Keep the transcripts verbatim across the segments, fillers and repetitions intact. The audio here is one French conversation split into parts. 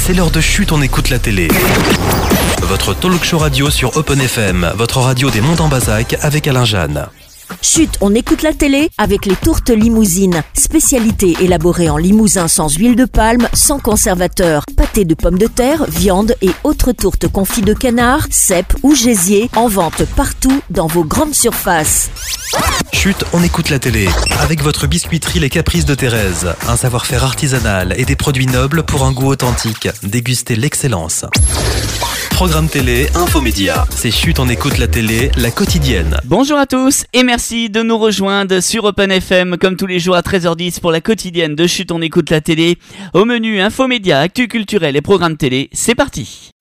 c'est l'heure de Chut, on écoute la télé. Votre talk show radio sur Open F M, votre radio des Monts en Bazac avec Alain Jeanne. Chut, on écoute la télé avec les tourtes limousines. Spécialité élaborée en limousin sans huile de palme, sans conservateur. Pâté de pommes de terre, viande et autres tourtes confits de canard, cèpes ou gésier. En vente partout dans vos grandes surfaces. Chut, on écoute la télé avec votre biscuiterie Les Caprices de Thérèse. Un savoir-faire artisanal et des produits nobles pour un goût authentique. Dégustez l'excellence. Programme télé, infomédia. C'est Chut, on écoute la télé, la quotidienne. Bonjour à tous et merci de nous rejoindre sur Open F M comme tous les jours à treize heures dix pour la quotidienne de Chut, on écoute la télé. Au menu infomédia, actu culturel et programme télé, c'est parti.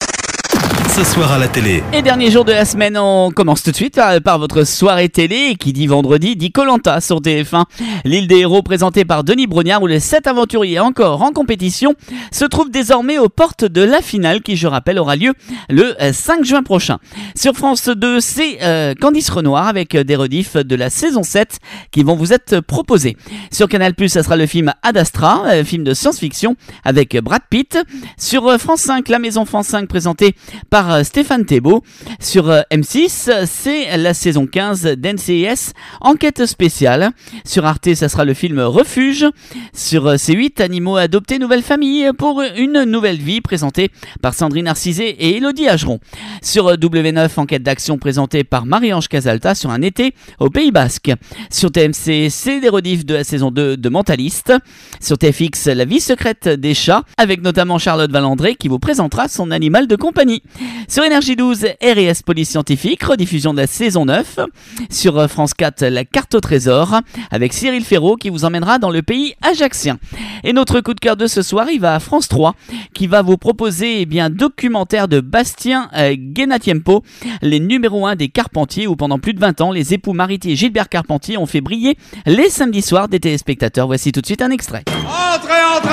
Ce soir à la télé. Et dernier jour de la semaine, on commence tout de suite par, par votre soirée télé. Qui dit vendredi dit Koh-Lanta sur T F un. L'île des héros présentée par Denis Brognard où les sept aventuriers encore en compétition se trouvent désormais aux portes de la finale qui, je rappelle, aura lieu le cinq juin prochain. Sur France deux, c'est euh, Candice Renoir avec des rediffs de la saison sept qui vont vous être proposés. Sur Canal plus, ça sera le film Ad Astra, un film de science-fiction avec Brad Pitt. Sur France cinq, La Maison France cinq présentée par Stéphane Thébault. Sur M six, c'est la saison quinze d'N C I S, Enquête spéciale. Sur Arte, ça sera le film Refuge. Sur C huit, Animaux adoptés, nouvelle famille pour une nouvelle vie, présentée par Sandrine Arcisé et Élodie Ageron. Sur W neuf, Enquête d'action présentée par Marie-Ange Casalta sur un été au Pays Basque. Sur T M C, c'est des rediffs de la saison deux de Mentaliste. Sur T F X, La vie secrète des chats, avec notamment Charlotte Valandré qui vous présentera son animal de compagnie. Sur Énergie douze, R et S Police Scientifique, rediffusion de la saison neuf. Sur France quatre, La carte au trésor, avec Cyril Ferraud qui vous emmènera dans le pays ajaxien. Et notre coup de cœur de ce soir, il va à France trois, qui va vous proposer eh bien, un documentaire de Bastien euh, Guenatiempo, les numéros un des Carpentiers, où pendant plus de vingt ans, les époux Mariti et Gilbert Carpentier ont fait briller les samedis soirs des téléspectateurs. Voici tout de suite un extrait. Entrez, entrez,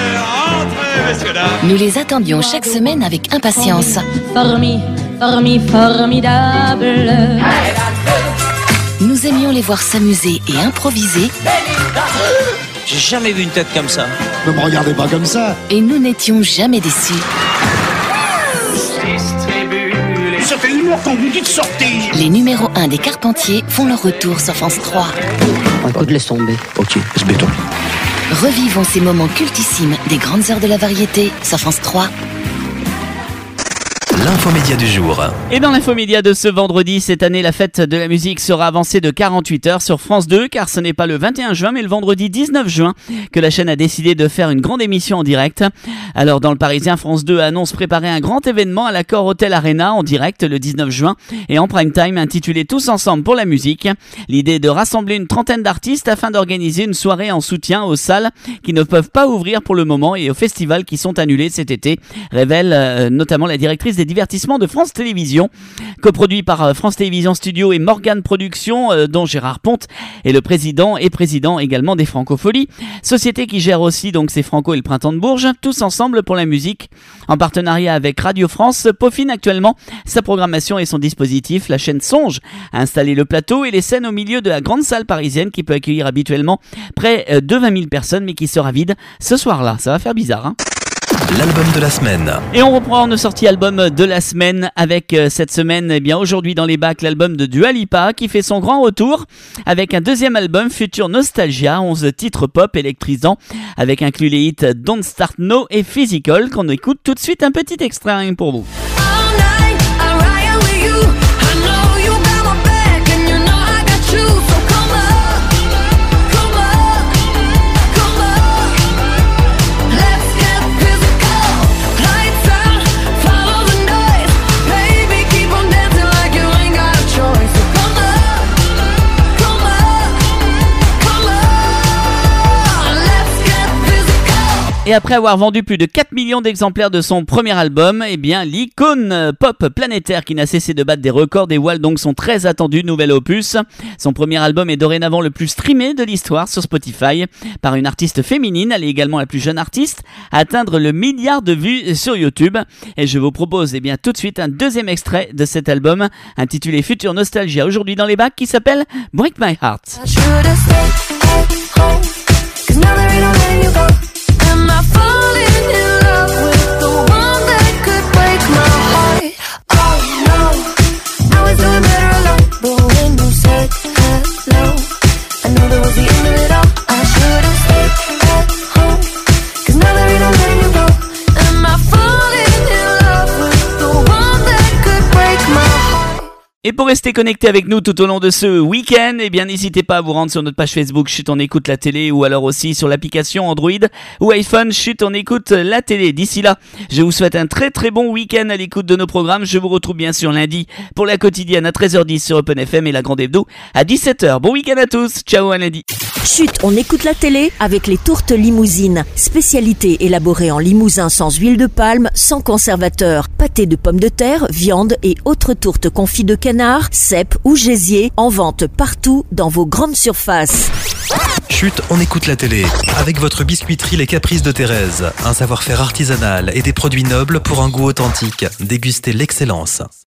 entrez, messieurs, dames. Nous les attendions chaque semaine avec impatience. Formi, formi, formidable. Nous aimions les voir s'amuser et improviser. J'ai jamais vu une tête comme ça. Ne me regardez pas comme ça. Et nous n'étions jamais déçus. Ça fait une heure qu'on vous dit de sortir. Les numéros un des Carpentiers font leur retour sur France trois. Écoute, laisse tomber. Ok, ce béton. Revivons ces moments cultissimes des grandes heures de la variété sur France trois. L'infomédia du jour. Et dans l'infomédia de ce vendredi, cette année, la fête de la musique sera avancée de quarante-huit heures sur France deux, car ce n'est pas le vingt et un juin, mais le vendredi dix-neuf juin que la chaîne a décidé de faire une grande émission en direct. Alors, dans le Parisien, France deux annonce préparer un grand événement à l'Accor Hotel Arena en direct le dix-neuf juin et en prime time intitulé Tous ensemble pour la musique. L'idée est de rassembler une trentaine d'artistes afin d'organiser une soirée en soutien aux salles qui ne peuvent pas ouvrir pour le moment et aux festivals qui sont annulés cet été, révèle euh, notamment la directrice des divertissement de France Télévisions, coproduit par France Télévisions Studio et Morgane Productions, euh, dont Gérard Ponte est le président et président également des Francopholies, société qui gère aussi donc ces Franco et le Printemps de Bourges, tous ensemble pour la musique, en partenariat avec Radio France, peaufine actuellement sa programmation et son dispositif. La chaîne songe à installer le plateau et les scènes au milieu de la grande salle parisienne qui peut accueillir habituellement près de vingt mille personnes, mais qui sera vide ce soir-là. Ça va faire bizarre, hein? L'album de la semaine. Et on reprend nos sorties album de la semaine avec euh, cette semaine, eh bien aujourd'hui dans les bacs, l'album de Dua Lipa qui fait son grand retour avec un deuxième album Future Nostalgia, onze titres pop électrisants avec inclus les hits Don't Start Now et Physical qu'on écoute tout de suite un petit extrait rien pour vous. Et après avoir vendu plus de quatre millions d'exemplaires de son premier album, eh bien l'icône pop planétaire qui n'a cessé de battre des records dévoile donc son très attendu nouvel opus. Son premier album est dorénavant le plus streamé de l'histoire sur Spotify par une artiste féminine. Elle est également la plus jeune artiste à atteindre le milliard de vues sur YouTube. Et je vous propose eh bien tout de suite un deuxième extrait de cet album intitulé Future Nostalgia aujourd'hui dans les bacs qui s'appelle Break My Heart. Am I falling in love with the Et pour rester connecté avec nous tout au long de ce week-end, eh bien n'hésitez pas à vous rendre sur notre page Facebook Chut on écoute la télé, ou alors aussi sur l'application Android ou iPhone Chut on écoute la télé. D'ici là, je vous souhaite un très très bon week-end à l'écoute de nos programmes. Je vous retrouve bien sûr lundi pour la quotidienne à treize heures dix sur Open F M et la grande hebdo à dix-sept heures. Bon week-end à tous, ciao, à lundi. Chut, on écoute la télé avec les tourtes limousines. Spécialité élaborée en limousin sans huile de palme, sans conservateur. Pâté de pommes de terre, viande et autres tourtes confits de canard, cèpes ou gésier, en vente partout dans vos grandes surfaces. Chut, on écoute la télé. Avec votre biscuiterie Les Caprices de Thérèse. Un savoir-faire artisanal et des produits nobles pour un goût authentique. Dégustez l'excellence.